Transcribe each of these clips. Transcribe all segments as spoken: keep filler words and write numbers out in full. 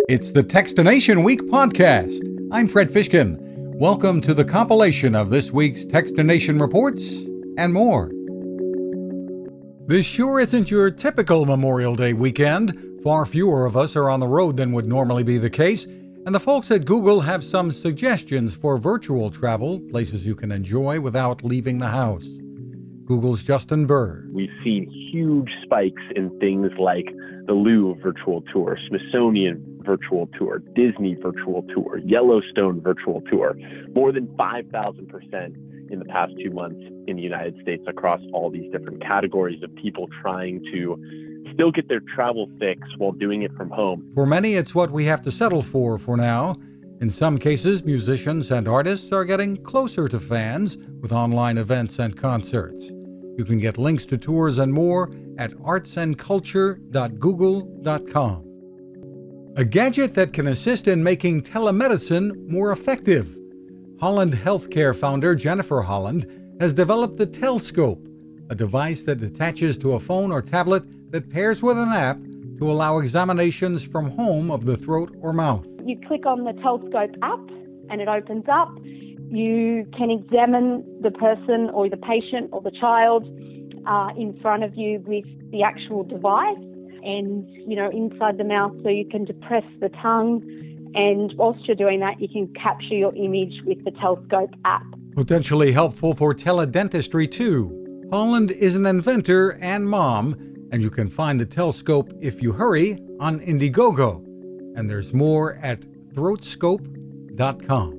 It's the Techstination Week podcast. I'm Fred Fishkin. Welcome to the compilation of this week's Techstination reports and more. This sure isn't your typical Memorial Day weekend. Far fewer of us are on the road than would normally be the case, and the folks at Google have some suggestions for virtual travel, places you can enjoy without leaving the house. Google's Justin Burr. We've seen huge spikes in things like the Louvre virtual tour, Smithsonian virtual tour, Disney virtual tour, Yellowstone virtual tour, more than five thousand percent in the past two months in the United States across all these different categories of people trying to still get their travel fix while doing it from home. For many, it's what we have to settle for for now. In some cases, musicians and artists are getting closer to fans with online events and concerts. You can get links to tours and more at arts and culture dot google dot com. A gadget that can assist in making telemedicine more effective. Holland Healthcare founder Jennifer Holland has developed the Telscope, a device that attaches to a phone or tablet that pairs with an app to allow examinations from home of the throat or mouth. You click on the Telscope app and it opens up. You can examine the person or the patient or the child uh, in front of you with the actual device and, you know, inside the mouth, so you can depress the tongue. And whilst you're doing that, you can capture your image with the Telscope app. Potentially helpful for teledentistry, too. Holland is an inventor and mom, and you can find the Telscope, if you hurry, on Indiegogo. And there's more at throat scope dot com.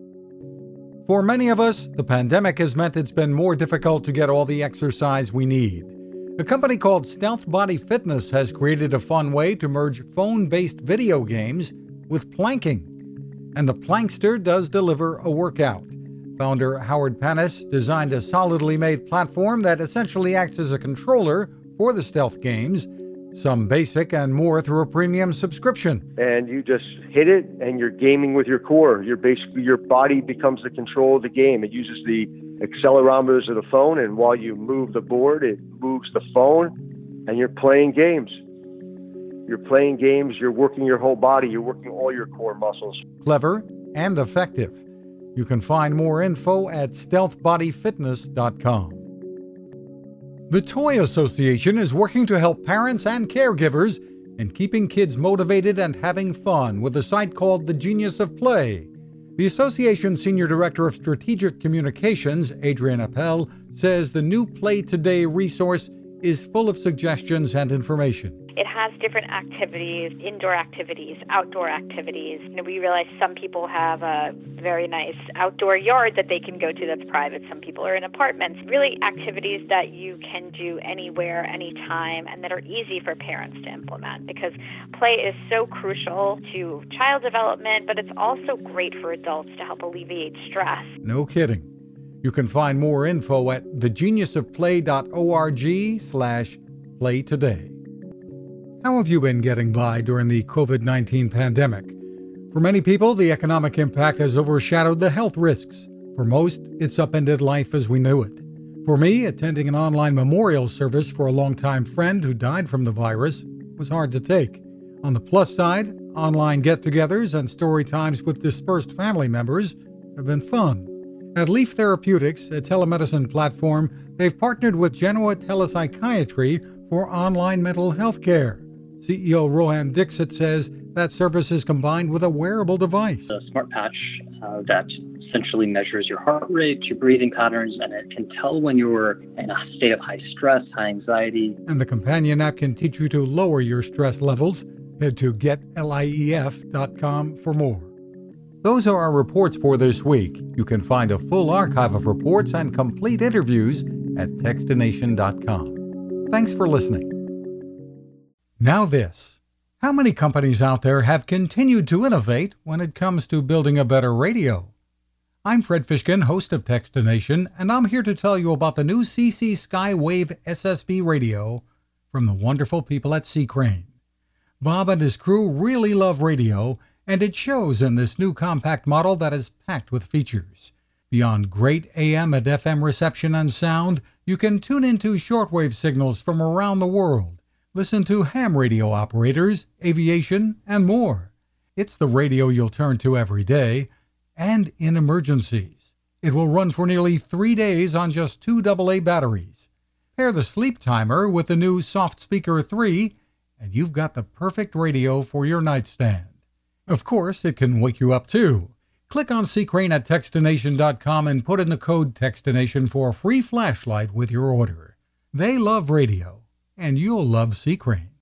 For many of us, the pandemic has meant it's been more difficult to get all the exercise we need. A company called Stealth Body Fitness has created a fun way to merge phone-based video games with planking. And the Plankster does deliver a workout. Founder Howard Panis designed a solidly made platform that essentially acts as a controller for the stealth games, some basic and more through a premium subscription. And you just hit it and you're gaming with your core. Your basically your body becomes the control of the game. It uses the accelerometers of the phone, and while you move the board, it moves the phone, and you're playing games. You're playing games, you're working your whole body, you're working all your core muscles. Clever and effective. You can find more info at stealth body fitness dot com. The Toy Association is working to help parents and caregivers in keeping kids motivated and having fun with a site called The Genius of Play. The association's Senior Director of Strategic Communications, Adrian Appel, says the new Play Today resource is full of suggestions and information. It has different activities, indoor activities, outdoor activities. You know, we realize some people have a very nice outdoor yard that they can go to that's private. Some people are in apartments. Really activities that you can do anywhere, anytime, and that are easy for parents to implement, because play is so crucial to child development, but it's also great for adults to help alleviate stress. No kidding. You can find more info at the genius of play dot org slash play today. How have you been getting by during the covid nineteen pandemic? For many people, the economic impact has overshadowed the health risks. For most, it's upended life as we knew it. For me, attending an online memorial service for a longtime friend who died from the virus was hard to take. On the plus side, online get-togethers and story times with dispersed family members have been fun. At Leaf Therapeutics, a telemedicine platform, they've partnered with Genoa Telepsychiatry for online mental health care. C E O Rohan Dixit says that service is combined with a wearable device. A smart patch uh, that essentially measures your heart rate, your breathing patterns, and it can tell when you're in a state of high stress, high anxiety. And the companion app can teach you to lower your stress levels. Head to get lief dot com for more. Those are our reports for this week. You can find a full archive of reports and complete interviews at techstination dot com. Thanks for listening. Now this. How many companies out there have continued to innovate when it comes to building a better radio? I'm Fred Fishkin, host of Techstination, and I'm here to tell you about the new C C Skywave S S B radio from the wonderful people at C. Crane. Bob and his crew really love radio, and it shows in this new compact model that is packed with features. Beyond great A M and F M reception and sound, you can tune into shortwave signals from around the world, listen to ham radio operators, aviation, and more. It's the radio you'll turn to every day and in emergencies. It will run for nearly three days on just two double A batteries. Pair the sleep timer with the new Soft Speaker three, and you've got the perfect radio for your nightstand. Of course, it can wake you up too. Click on C. Crane at Textination dot com and put in the code Textination for a free flashlight with your order. They love radio, and you'll love C. Crane.